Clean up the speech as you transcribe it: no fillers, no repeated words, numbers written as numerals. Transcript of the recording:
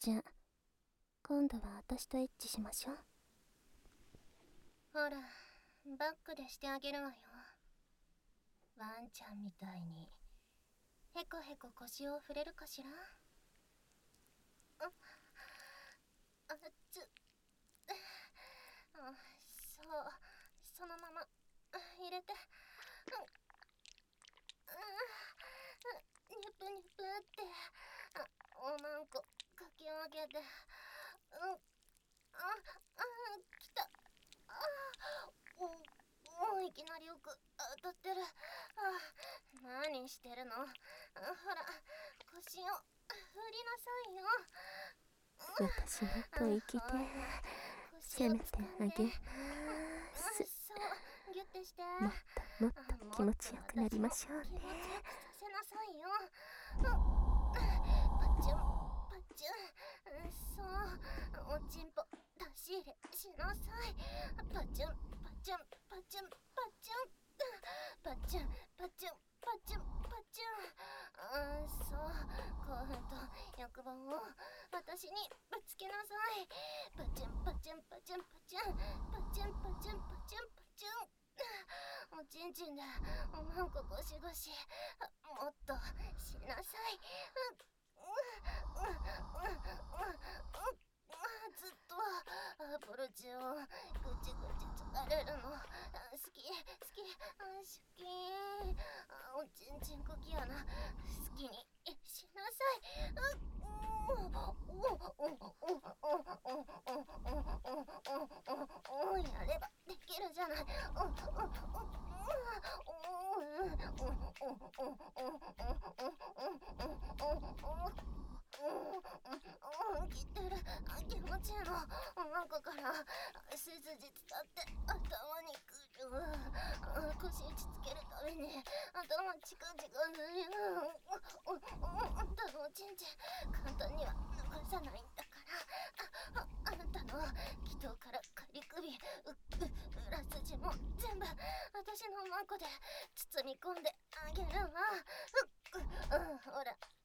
ちゃん、今度は私とエッチしましょう。 ほら、バックでしてあげるわよ。ワンちゃんみたいにへこへこ腰を触れるかしら。あっつそう、そのまま入れて、ニュプニュプっておまんこかき上げて、きた。いきなりよく当たってる。何してるの。ほら、腰を振りなさいよ。 私もっと生きてせめてあげます。 そう、ギュッてして。 もっともっと気持ちよくなりましょうね。 気持ちよくさせなさいよ。パチュンパチュン。そう、おちんぽ出し入れしなさい。パチュンパチュンパチュンパチュンパチュンパチュンパチュンパチュン。そう、興奮と欲望を私にぶつけなさい。パチュンパチュンパチュンパチュンパチュンパチュンパチュンパチュン。おちんちんでおまんこゴシゴシもっとしなさい。ずっとポルチをぐちぐちつかれるの好き好き好き。おちんちん好きやな。好きにしなさい。やればできるじゃない。切ってる。気持ちいいの。なんかから背筋伝って頭にくる。腰打ちつけるために頭チカチカする。おちんちん簡単には逃さないんだから。あなたの気筒から仮首裏筋も全部私のマンコで包み込んであげるわ。ほら